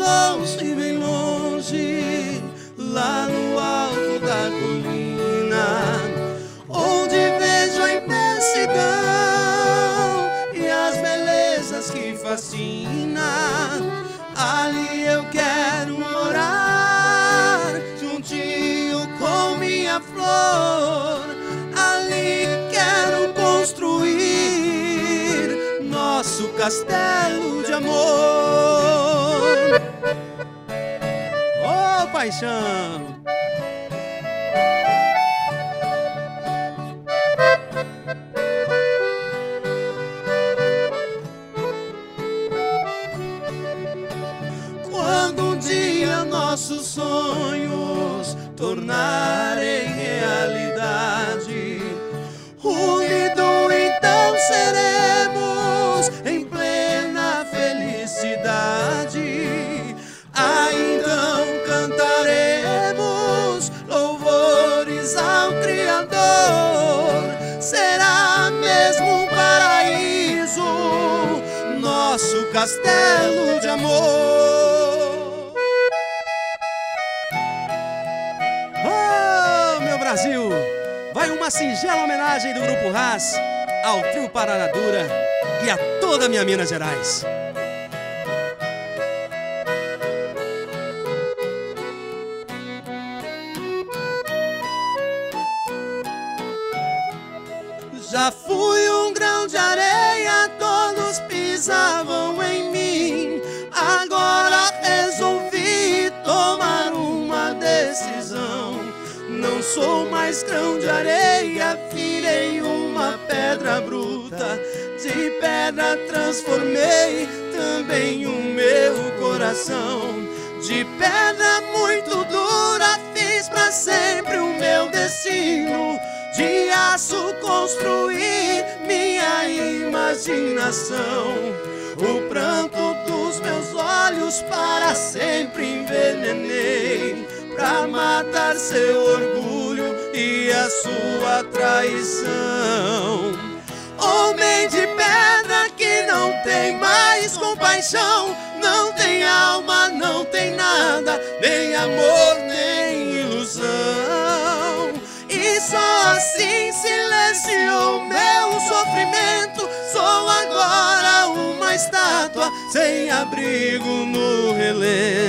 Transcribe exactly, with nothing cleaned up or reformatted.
longe, bem longe, lá no alto da colina, onde vejo a imensidão e as belezas que fascinam. Ali eu quero morar, juntinho com minha flor. Ali quero construir nosso castelo de amor. Ô, paixão! Quando um dia nossos sonhos tornarem realidade, unido então seremos em plena felicidade. Aí então cantaremos louvores ao Criador. Será mesmo um paraíso nosso castelo de amor. Brasil, vai uma singela homenagem do Grupo Ras ao Trio Pararadura e a toda a minha Minas Gerais. Já fui um grão de areia, todos pisavam em mim. Agora resolvi tomar uma decisão. Não sou mais grão de areia, virei uma pedra bruta. De pedra transformei também o meu coração. De pedra muito dura fiz pra sempre o meu destino. De aço construí minha imaginação. O pranto dos meus olhos para sempre envenenei, pra matar seu orgulho e a sua traição. Homem de pedra que não tem mais compaixão, não tem alma, não tem nada, nem amor, nem ilusão. E só assim silenciou meu sofrimento. Sou agora uma estátua sem abrigo no relento.